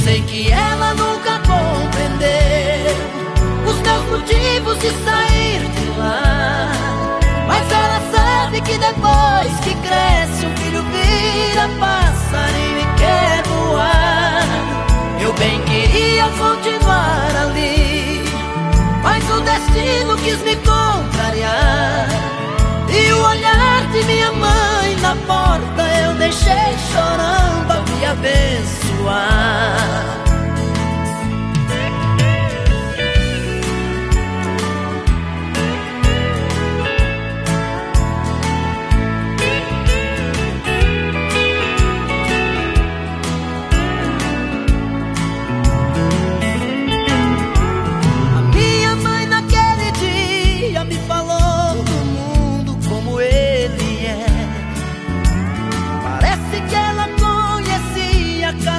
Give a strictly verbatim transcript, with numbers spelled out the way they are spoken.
sei que ela nunca compreendeu os meus motivos de sair de lá, mas ela sabe que depois que cresce um filho vira passarinho e quer voar. Eu bem queria continuar ali, mas o destino quis me contrariar, e o olhar de minha mãe na porta eu deixei chorando a me abençoar.